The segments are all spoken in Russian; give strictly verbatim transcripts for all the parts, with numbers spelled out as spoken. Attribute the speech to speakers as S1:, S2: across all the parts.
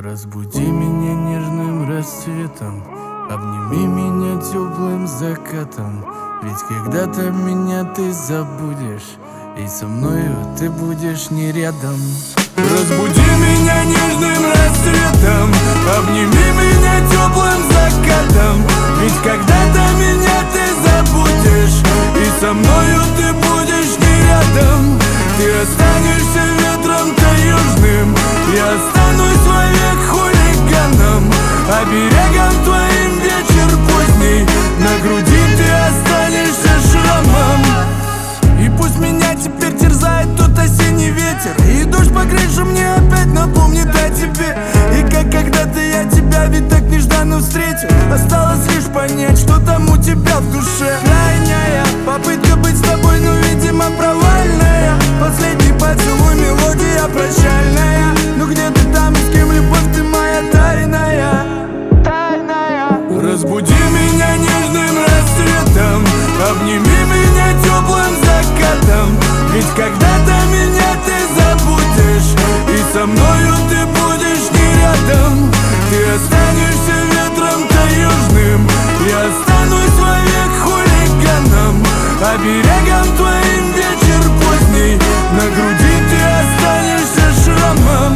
S1: Разбуди меня нежным рассветом, обними меня теплым закатом. Ведь когда-то меня ты забудешь, и со мною ты будешь не рядом. Разбуди меня нежным рассветом, обними меня теплым закатом. Ведь когда-то меня ты забудешь, и со мною ты будешь не рядом. Ты останешься ветром таежным, я останусь вовек хулиганом, оберегом твоим вечер поздний. На груди ты останешься шрамом. И пусть меня теперь терзает тот осенний ветер, и дождь по крыше мне опять напомнит о тебе. И как когда-то я тебя ведь так нежданно встретил, осталось лишь понять, что там у тебя в душе. Крайняя попытка быть с тобой, но, видимо, провальная. Последний поцелуй, мелодия прощальная. Ну где ты там, и с кем любовь ты моя тайная? Тайная. Разбуди меня нежным рассветом, обними меня теплым закатом. Ведь когда-то меня ты забудешь, и со мною ты будешь не рядом. Ты останешься ветром таежным, я останусь вовек хулиганом, оберегом твоим вечер поздний. На груди ты останешься шрамом.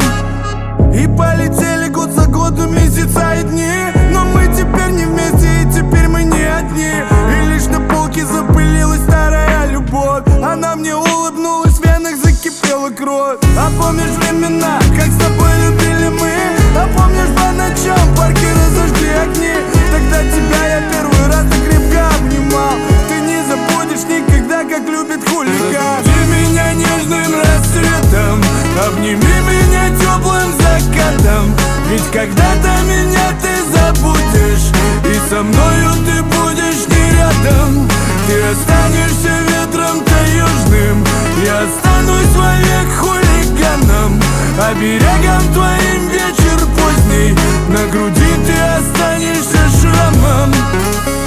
S1: И полетели год за годом месяца и дни, но мы теперь не вместе, и теперь мы не одни. И лишь на полке запылилась старая любовь, она мне улыбнулась, в венах закипела кровь. А помнишь времена, как с тобой любили мы? А помнишь по ночам в парке разожгли огни? Тогда тебя я первый раз так крепко обнимал. Ты не забудешь никогда, как любит хулиган. Разбуди меня нежным рассветом, обними меня теплым закатом. Ведь когда-то меня ты забудешь, и со мною ты будешь не рядом. Ты останешься ветром таежным, я останусь вовек хулиганом, оберегом твоим вечер поздний. На груди ты останешься шрамом.